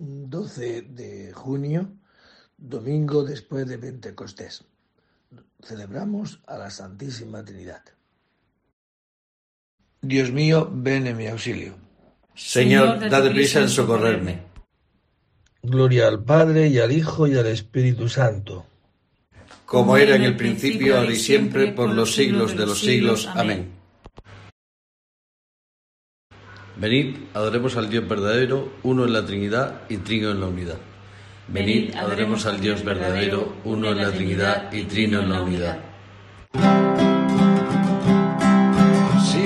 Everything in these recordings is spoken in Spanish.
12 de junio, domingo después de Pentecostés. Celebramos a la Santísima Trinidad. Dios mío, ven en mi auxilio. Señor, date prisa en socorrerme. Gloria al Padre, y al Hijo, y al Espíritu Santo. Como era en el principio, ahora y siempre, por los siglos de los siglos. Amén. Venid, adoremos al Dios verdadero, uno en la Trinidad y trino en la unidad. Venid, adoremos al Dios verdadero, uno en la Trinidad y trino en la unidad. Si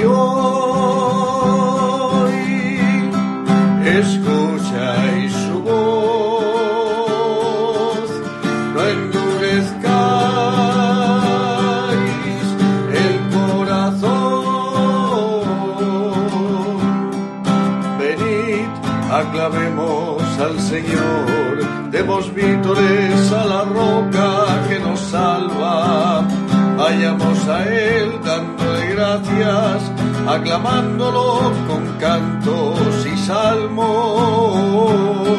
hoy escucháis su voz, no endurezcáis el corazón. Venid, aclamemos al Señor, demos vítores a la roca que nos salva. Vayamos a Él dándole gracias, aclamándolo con cantos y salmos.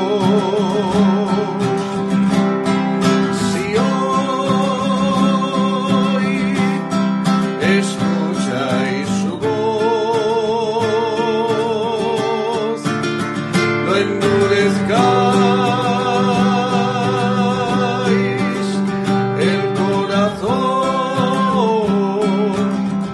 Si hoy escucháis su voz, no endurezcáis el corazón,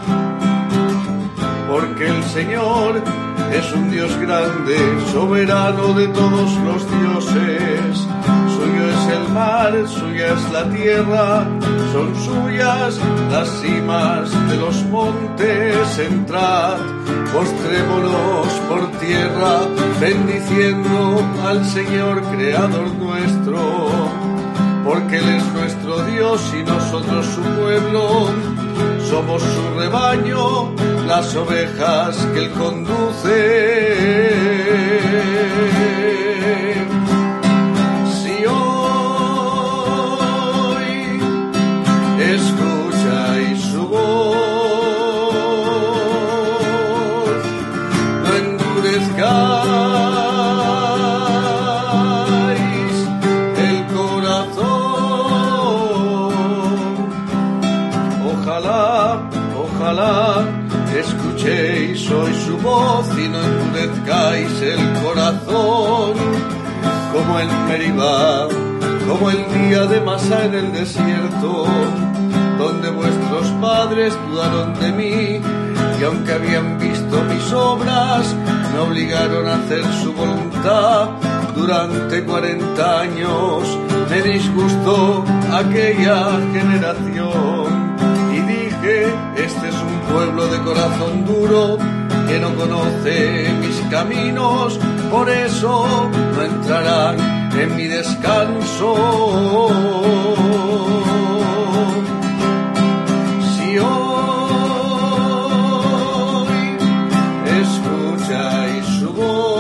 porque el Señor es un Dios grande, soberano de todos los dioses. Suyo es el mar, suya es la tierra, son suyas las cimas de los montes. Entrad, postrémonos por tierra, bendiciendo al Señor creador nuestro, porque Él es nuestro Dios y nosotros su pueblo. Somos su rebaño, las ovejas que Él conduce. Si hoy escucháis su voz, no endurezcáis el corazón. Ojalá escuchéis hoy su voz y no endurezcáis el corazón, como en Meribá, como el día de Masá en el desierto, donde vuestros padres dudaron de mí, y aunque habían visto mis obras, me obligaron a hacer su voluntad. Durante 40 años me disgustó aquella generación. Este es un pueblo de corazón duro, que no conoce mis caminos, por eso no entrarán en mi descanso. Si hoy escucháis su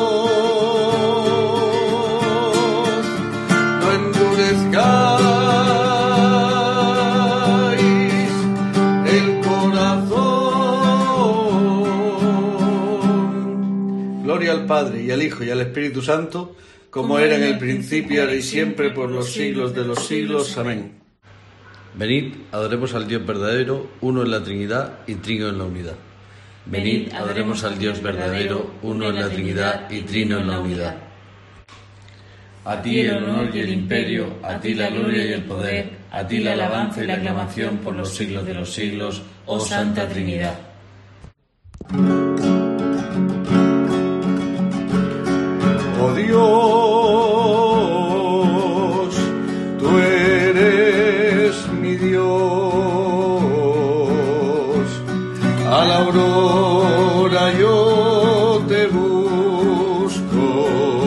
voz, no endurezcáis al Padre, y al Hijo, y al Espíritu Santo, como era en el principio, ahora y siempre, por los siglos de los siglos. Amén. Venid, adoremos al Dios verdadero, uno en la Trinidad y trino en la unidad. Venid, adoremos al Dios verdadero, uno en la Trinidad y trino en la unidad. A ti el honor y el imperio, a ti la gloria y el poder, a ti la alabanza y la aclamación por los siglos de los siglos, oh Santa Trinidad. Oh Dios, tú eres mi Dios, a la aurora yo te busco,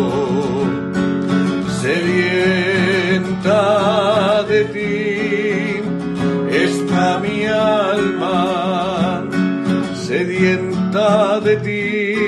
sedienta de ti está mi alma, sedienta de ti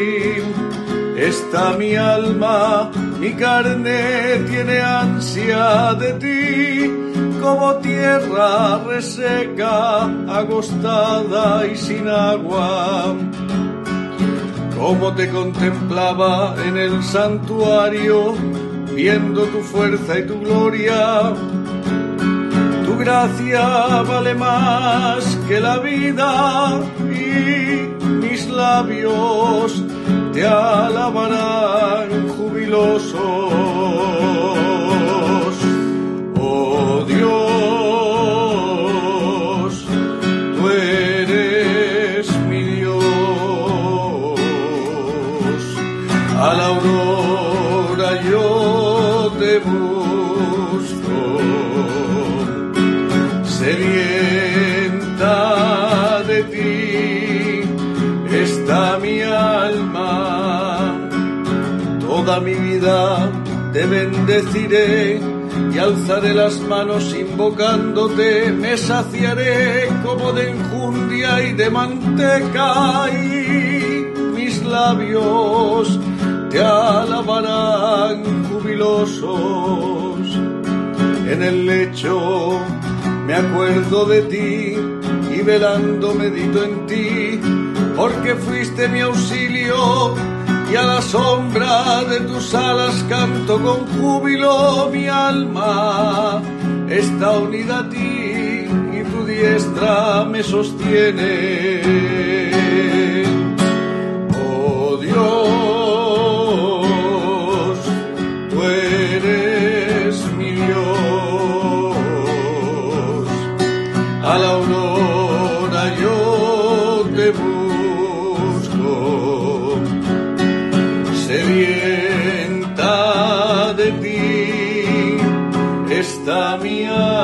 está mi alma, mi carne tiene ansia de ti, como tierra reseca, agostada y sin agua. Como te contemplaba en el santuario, viendo tu fuerza y tu gloria. Tu gracia vale más que la vida y mis labios te alabarán jubilosos. Oh Dios, tú eres mi Dios. A la aurora yo te busco, sedienta de ti está mi alma. Toda mi vida te bendeciré y alzaré las manos invocándote. Me saciaré como de enjundia y de manteca y mis labios te alabarán jubilosos. En el lecho me acuerdo de ti y velando medito en ti, porque fuiste mi auxilio y a la sombra de tus alas canto con júbilo. Mi alma está unida a ti y tu diestra me sostiene. Oh Dios, tú eres mi Dios. A la aurora yo te busco, sedienta de ti está mi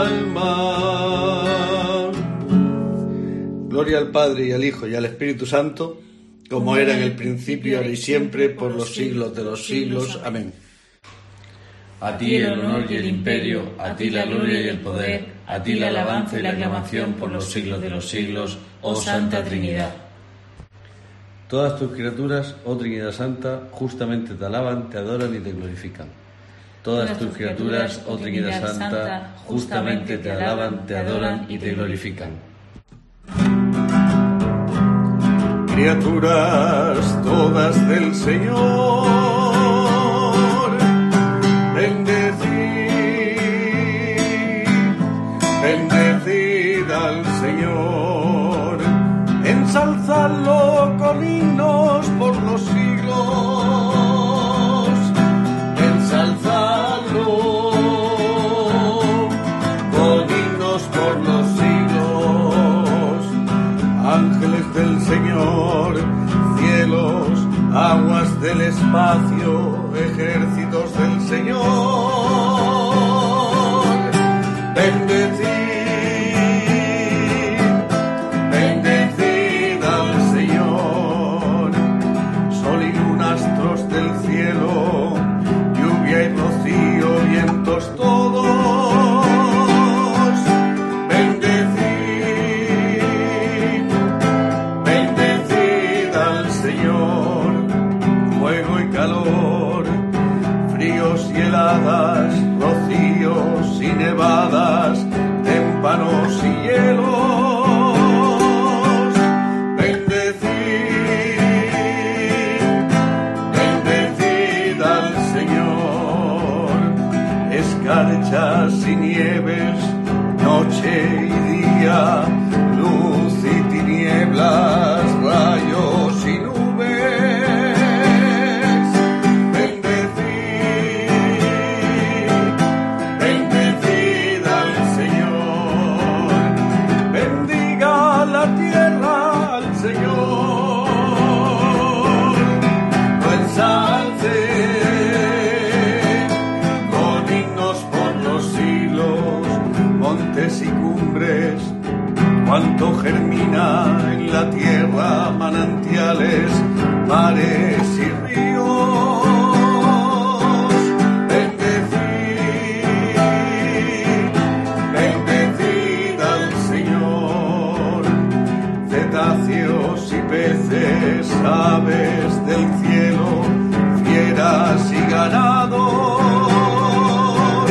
alma. Gloria al Padre y al Hijo y al Espíritu Santo, como era en el principio, ahora y siempre, por los siglos de los siglos. Amén. A ti el honor y el imperio, a ti la gloria y el poder, a ti la alabanza y la aclamación por los siglos de los siglos, oh Santa Trinidad. Todas tus criaturas, oh Trinidad Santa, justamente te alaban, te adoran y te glorifican. Todas tus criaturas, oh Trinidad Santa, justamente te alaban, te adoran y te glorifican. Criaturas todas del Señor, bendecid al Señor, ensalzadlo con himnos por los siglos, ensalzadlo con himnos por los siglos. Ángeles del Señor, cielos, aguas del espacio, ejércitos del Señor, bendecid al Señor. Sol y luna, astros del cielo, lluvia y rocío, vientos todos, bendecid al Señor. Fuego y calor, fríos y heladas, rocíos y nevadas, témpanos y hielos, bendecid al Señor. Escarchas y nieves, noche y día, luz y tinieblas, rayos y nubes, bendecid al Señor. Bendiga la tierra al Señor, lo ensalce con himnos por los siglos. Montes y cumbres, cuanto germina en la tierra, manantiales, mares y ríos, bendecid al Señor. Cetáceos y peces, aves del cielo, fieras y ganados,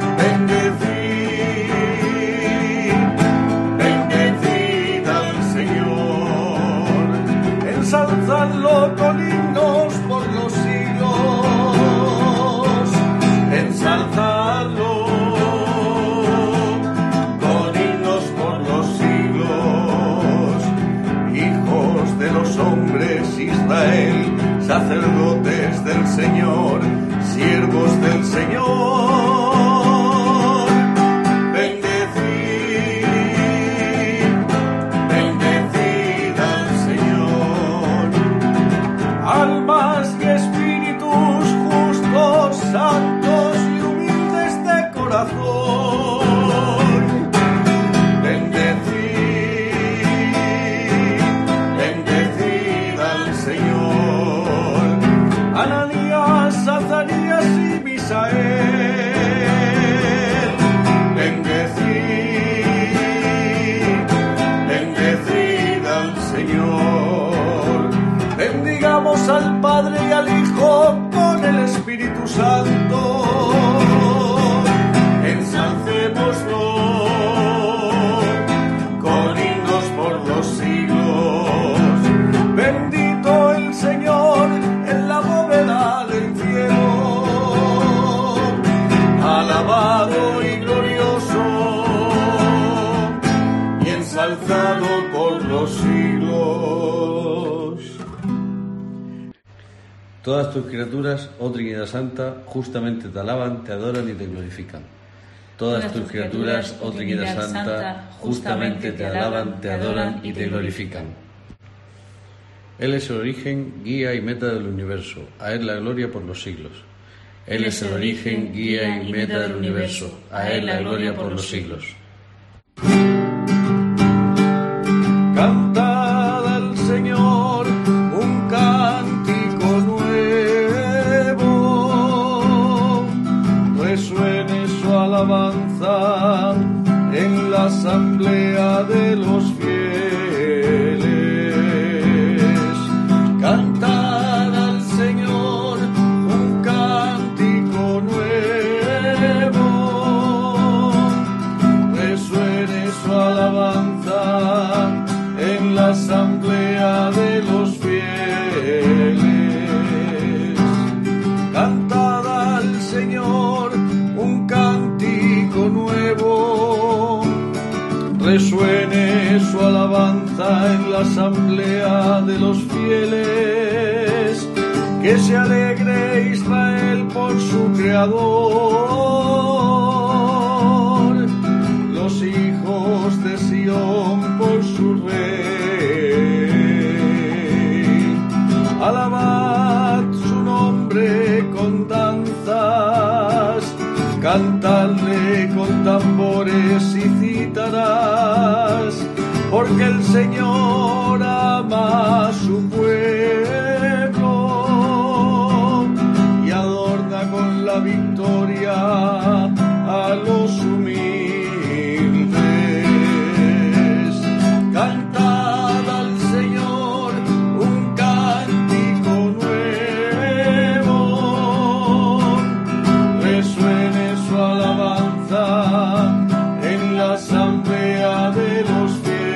bendecid al Señor. Ensalzadlo con himnos por los siglos, sacerdotes del Señor, siervos del Señor, bendecid al Señor. Almas y espíritus justos, santos y humildes de corazón, bendecid al Señor. Ananías, Azarías y Misael, bendecid al Señor. Bendigamos al Padre y al Hijo con el Espíritu Santo. Ensalcémoslo con himnos por los siglos. Bendito el Señor en la bóveda del cielo, alabado y glorioso y ensalzado por los siglos. Todas tus criaturas, oh Trinidad Santa, justamente te alaban, te adoran y te glorifican. Todas tus criaturas, oh Trinidad Santa, justamente te alaban, te adoran y te glorifican. Él es el origen, guía y meta del universo. A Él la gloria por los siglos. Él es el origen, guía y meta del universo. A Él la gloria por los siglos. Cantad al Señor un cántico nuevo, resuene su alabanza en la asamblea de los fieles. Cantad al Señor un cántico nuevo, resuene su alabanza en la asamblea de los fieles. Cantad al Señor un cántico nuevo, resuene su alabanza en la asamblea de los fieles. Que se alegre Israel por su Creador, los hijos de Sión por su Rey. Alabad su nombre con danzas, cantadle con tambores y cítaras, porque el Señor ama a su pueblo y adorna con la victoria a los humildes. Cantad al Señor un cántico nuevo, resuene su alabanza en la asamblea de los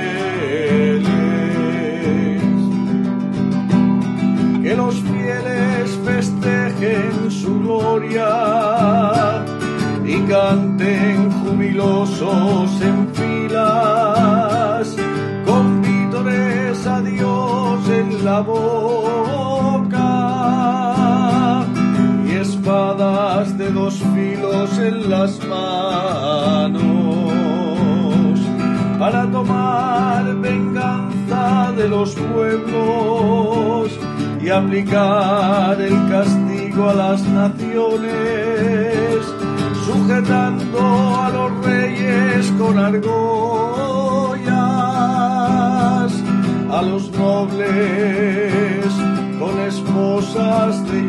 fieles. Que los fieles festejen su gloria y canten jubilosos en filas, con vítores a Dios en la boca y espadas de dos filos en las manos, para tomar venganza de los pueblos y aplicar el castigo a las naciones, sujetando a los reyes con argollas, a los nobles con esposas de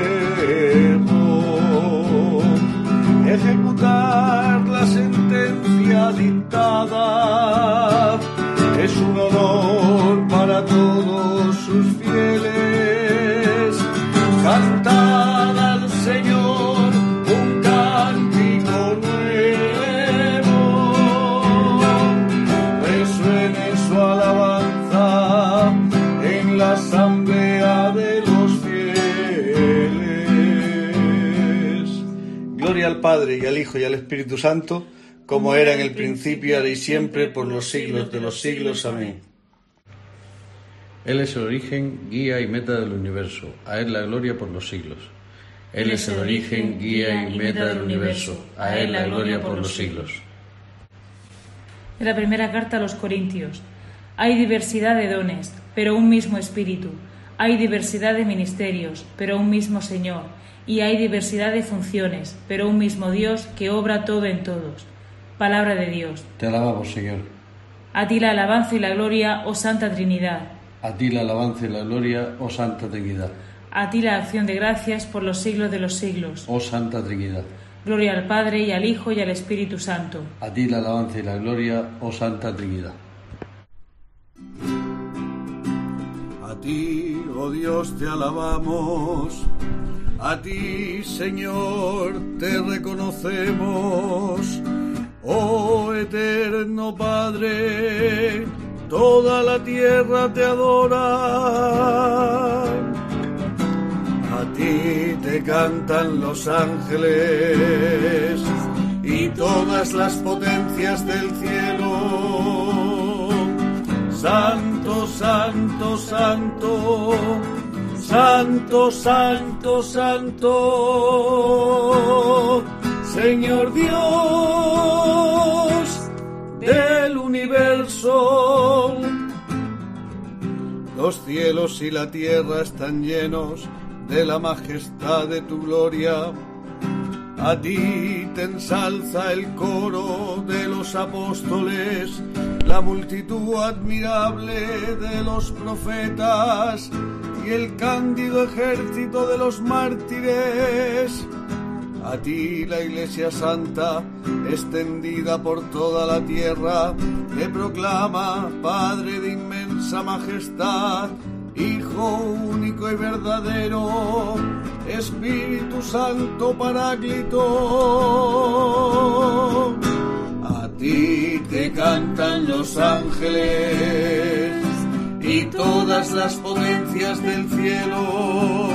hierro, ejecutar la sentencia dictada es un honor para todos sus fieles. Cantad al Señor un cántico nuevo, resuene su alabanza en la asamblea de los fieles. Gloria al Padre y al Hijo y al Espíritu Santo, como era en el principio, ahora y siempre, por los siglos de los siglos. Amén. Él es el origen, guía y meta del universo. A Él la gloria por los siglos. Él es el origen, guía y meta del universo. A Él la gloria por los siglos. De la primera carta a los Corintios. Hay diversidad de dones, pero un mismo Espíritu. Hay diversidad de ministerios, pero un mismo Señor. Y hay diversidad de funciones, pero un mismo Dios que obra todo en todos. Palabra de Dios. Te alabamos, Señor. A ti la alabanza y la gloria, oh Santa Trinidad. A ti la alabanza y la gloria, oh Santa Trinidad. A ti la acción de gracias por los siglos de los siglos. Oh Santa Trinidad. Gloria al Padre, y al Hijo, y al Espíritu Santo. A ti la alabanza y la gloria, oh Santa Trinidad. A ti, oh Dios, te alabamos. A ti, Señor, te reconocemos. Oh eterno Padre, toda la tierra te adora. A ti te cantan los ángeles y todas las potencias del cielo. Santo, santo, santo, santo, santo, santo, Señor Dios del universo. Los cielos y la tierra están llenos de la majestad de tu gloria. A ti te ensalza el coro de los apóstoles, la multitud admirable de los profetas y el cándido ejército de los mártires. A ti la Iglesia Santa, extendida por toda la tierra, te proclama Padre de inmensa majestad, Hijo único y verdadero, Espíritu Santo Paráclito. A ti te cantan los ángeles y todas las potencias del cielo.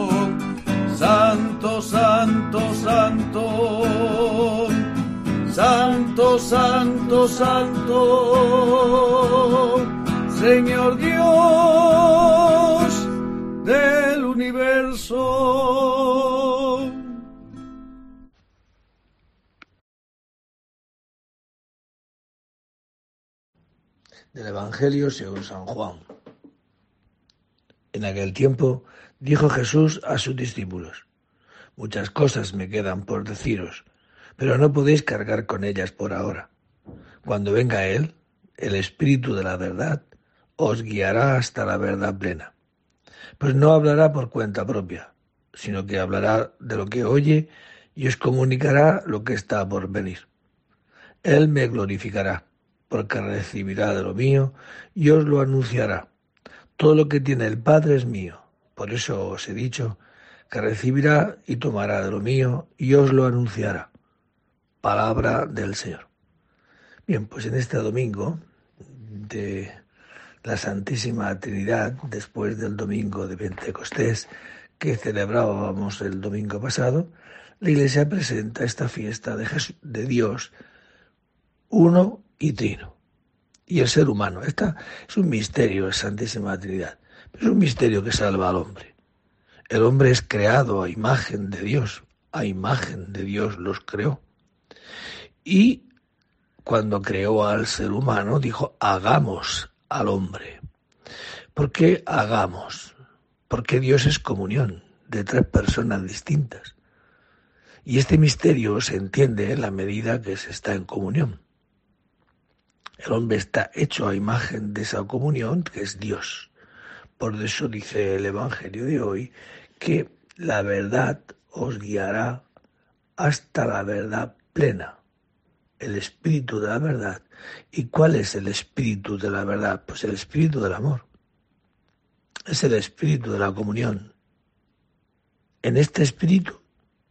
Santo, santo, santo, santo, santo, santo, Señor Dios del universo. Del Evangelio según San Juan. En aquel tiempo dijo Jesús a sus discípulos: muchas cosas me quedan por deciros, pero no podéis cargar con ellas por ahora. Cuando venga Él, el Espíritu de la verdad, os guiará hasta la verdad plena. Pues no hablará por cuenta propia, sino que hablará de lo que oye y os comunicará lo que está por venir. Él me glorificará, porque recibirá de lo mío y os lo anunciará. Todo lo que tiene el Padre es mío. Por eso os he dicho que recibirá y tomará de lo mío y os lo anunciará. Palabra del Señor. Bien, pues en este domingo de la Santísima Trinidad, después del domingo de Pentecostés que celebrábamos el domingo pasado, la Iglesia presenta esta fiesta de Dios uno y trino, y el ser humano. Esta es un misterio, la Santísima Trinidad, pero es un misterio que salva al hombre. El hombre es creado a imagen de Dios los creó. Y cuando creó al ser humano, dijo: hagamos al hombre. ¿Por qué hagamos? Porque Dios es comunión de tres personas distintas. Y este misterio se entiende en la medida que se está en comunión. El hombre está hecho a imagen de esa comunión que es Dios. Por eso dice el Evangelio de hoy que la verdad os guiará hasta la verdad plena. El espíritu de la verdad. ¿Y cuál es el espíritu de la verdad? Pues el espíritu del amor. Es el espíritu de la comunión. En este espíritu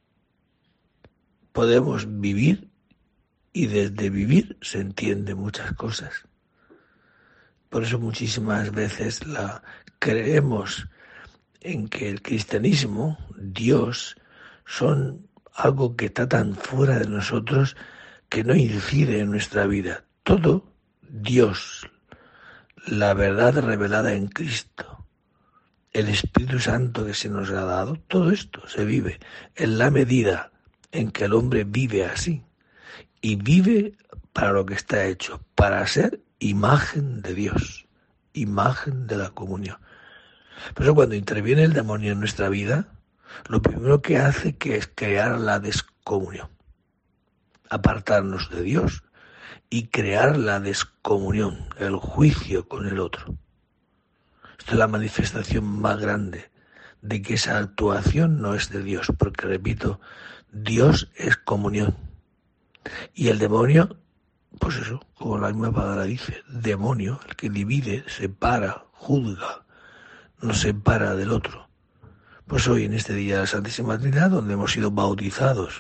podemos vivir, y desde vivir se entienden muchas cosas. Por eso muchísimas veces creemos en que el cristianismo, Dios, son algo que está tan fuera de nosotros que no incide en nuestra vida. Todo Dios, la verdad revelada en Cristo, el Espíritu Santo que se nos ha dado, todo esto se vive en la medida en que el hombre vive así, y vive para lo que está hecho, para ser imagen de Dios, imagen de la comunión. Por eso cuando interviene el demonio en nuestra vida, lo primero que hace es crear la descomunión, apartarnos de Dios y crear la descomunión, el juicio con el otro. Esto es la manifestación más grande de que esa actuación no es de Dios, porque repito, Dios es comunión. Y el demonio, pues eso, como la misma palabra dice, demonio, el que divide, separa, juzga, nos separa del otro. Pues hoy en este día de la Santísima Trinidad, donde hemos sido bautizados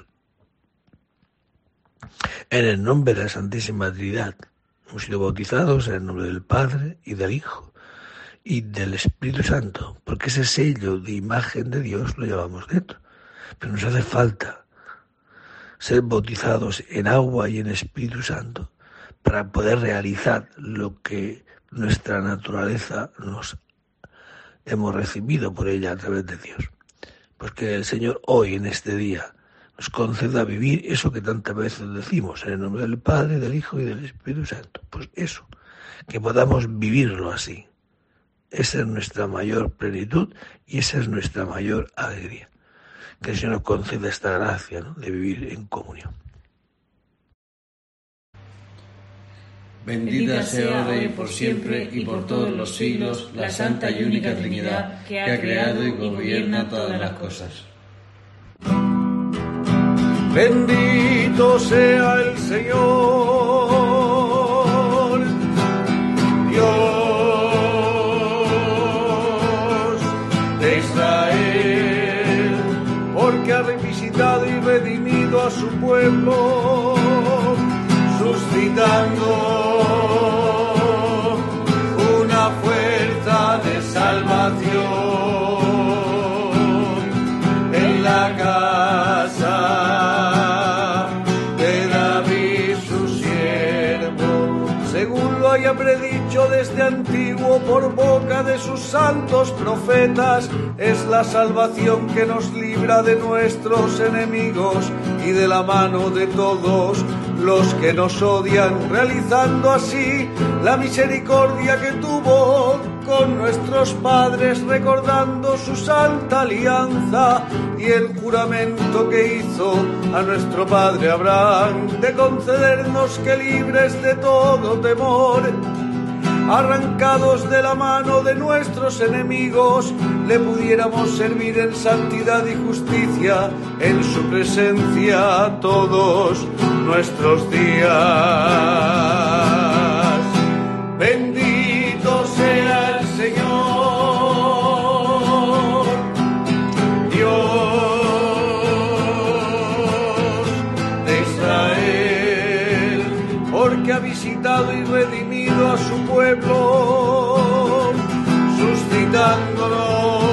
en el nombre de la Santísima Trinidad, hemos sido bautizados en el nombre del Padre y del Hijo y del Espíritu Santo, porque ese sello de imagen de Dios lo llevamos dentro. Pero nos hace falta ser bautizados en agua y en Espíritu Santo para poder realizar lo que nuestra naturaleza nos hemos recibido por ella a través de Dios. Pues que el Señor hoy en este día nos conceda vivir eso que tantas veces decimos, en el nombre del Padre, del Hijo y del Espíritu Santo. Pues eso, que podamos vivirlo así. Esa es nuestra mayor plenitud y esa es nuestra mayor alegría. Que el Señor nos conceda esta gracia, ¿no?, de vivir en comunión. Bendita sea ahora y por siempre y por todos los siglos la Santa y única Trinidad que ha creado y gobierna todas las cosas. Bendito sea el Señor, Dios de Israel, porque ha revisitado y redimido a su pueblo, suscitando una fuerza de salvación en la casa de David su siervo, según lo haya predicho desde antiguo por boca de sus santos profetas. Es la salvación que nos libra de nuestros enemigos y de la mano de todos los que nos odian, realizando así la misericordia que tuvo con nuestros padres, recordando su santa alianza y el juramento que hizo a nuestro padre Abraham de concedernos que, libres de todo temor, arrancados de la mano de nuestros enemigos, le pudiéramos servir en santidad y justicia en su presencia todos nuestros días. Bendito sea el Señor, Dios de Israel, porque ha visitado y redimido a su pueblo, suscitándonos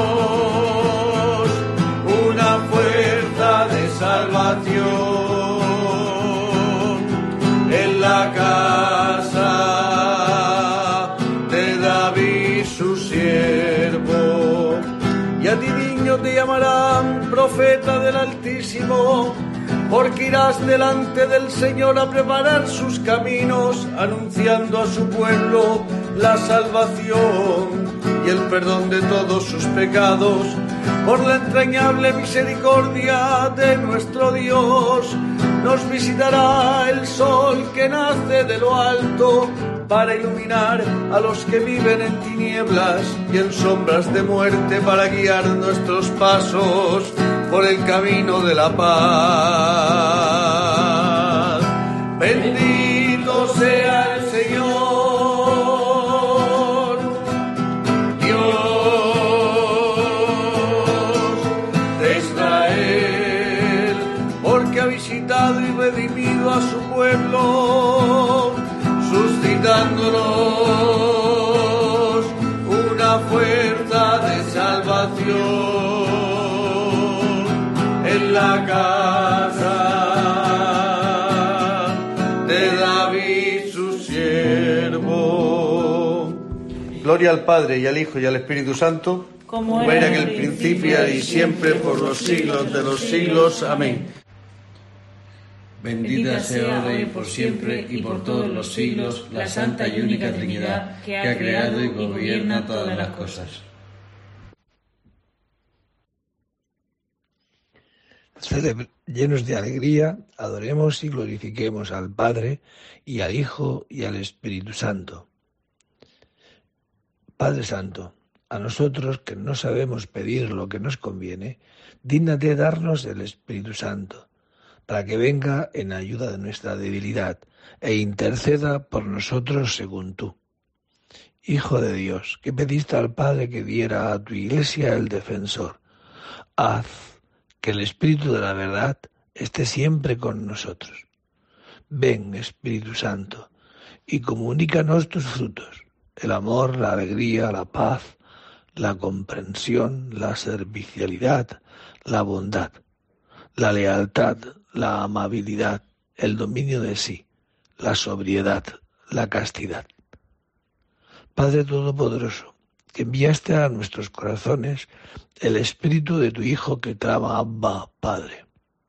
una fuerza de salvación en la casa de David su siervo. Y a ti, niño, te llamarán profeta del Altísimo, porque irás delante del Señor a preparar sus caminos, anunciando a su pueblo la salvación y el perdón de todos sus pecados, por la entrañable misericordia de nuestro Dios. Nos visitará el sol que nace de lo alto, para iluminar a los que viven en tinieblas y en sombras de muerte, para guiar nuestros pasos por el camino de la paz. Bendito sea el Señor, Dios de Israel, porque ha visitado y redimido a su pueblo, suscitándonos una fuerza de salvación en la casa de David. Gloria al Padre, y al Hijo, y al Espíritu Santo, como era en el principio, y siempre, por los siglos de los siglos. Amén. Bendita sea ahora y por siempre y por todos los siglos la Santa y única Trinidad, que ha creado y gobierna todas las cosas. Llenos de alegría, adoremos y glorifiquemos al Padre, y al Hijo, y al Espíritu Santo. Padre Santo, a nosotros que no sabemos pedir lo que nos conviene, dígnate darnos el Espíritu Santo, para que venga en ayuda de nuestra debilidad e interceda por nosotros según tú. Hijo de Dios, que pediste al Padre que diera a tu Iglesia el defensor, haz que el Espíritu de la verdad esté siempre con nosotros. Ven, Espíritu Santo, y comunícanos tus frutos, el amor, la alegría, la paz, la comprensión, la servicialidad, la bondad, la lealtad, la amabilidad, el dominio de sí, la sobriedad, la castidad. Padre Todopoderoso, que enviaste a nuestros corazones el Espíritu de tu Hijo que clama Abba, Padre.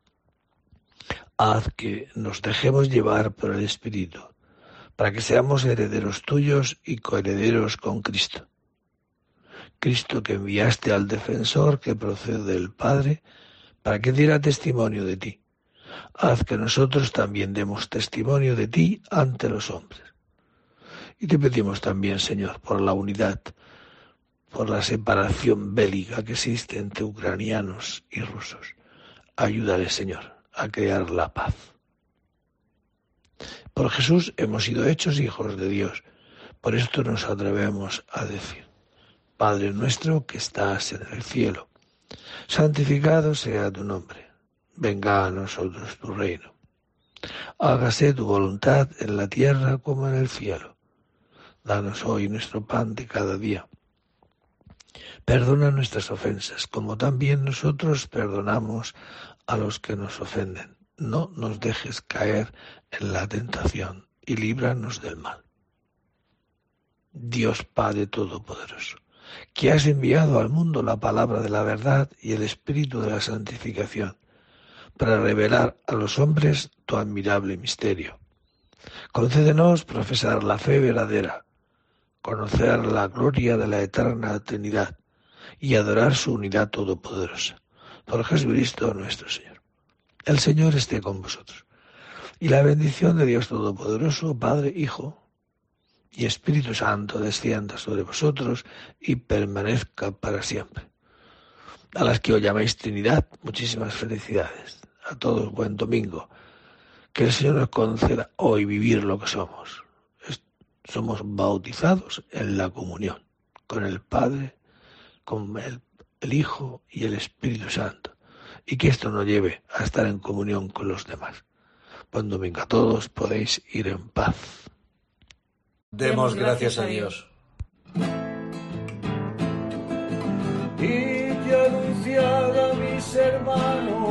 Haz que nos dejemos llevar por el Espíritu, para que seamos herederos tuyos y coherederos con Cristo. Cristo que enviaste al defensor que procede del Padre, para que diera testimonio de ti. Haz que nosotros también demos testimonio de ti ante los hombres. Y te pedimos también, Señor, por la unidad, por la separación bélica que existe entre ucranianos y rusos. Ayúdale, Señor, a crear la paz. Por Jesús hemos sido hechos hijos de Dios. Por esto nos atrevemos a decir: Padre nuestro que estás en el cielo, santificado sea tu nombre. Venga a nosotros tu reino. Hágase tu voluntad en la tierra como en el cielo. Danos hoy nuestro pan de cada día. Perdona nuestras ofensas, como también nosotros perdonamos a los que nos ofenden. No nos dejes caer en la tentación y líbranos del mal. Dios Padre Todopoderoso, que has enviado al mundo la palabra de la verdad y el espíritu de la santificación, para revelar a los hombres tu admirable misterio. Concédenos profesar la fe verdadera, conocer la gloria de la eterna Trinidad y adorar su unidad todopoderosa. Por Jesucristo nuestro Señor. El Señor esté con vosotros. Y la bendición de Dios Todopoderoso, Padre, Hijo y Espíritu Santo descienda sobre vosotros y permanezca para siempre. A las que os llamáis Trinidad, muchísimas felicidades. A todos buen domingo. Que el Señor nos conceda hoy vivir lo que somos. Somos bautizados en la comunión con el Padre, con el Hijo y el Espíritu Santo. Y que esto nos lleve a estar en comunión con los demás. Buen domingo a todos, podéis ir en paz. Demos gracias a Dios. Y te anunciad a mis hermanos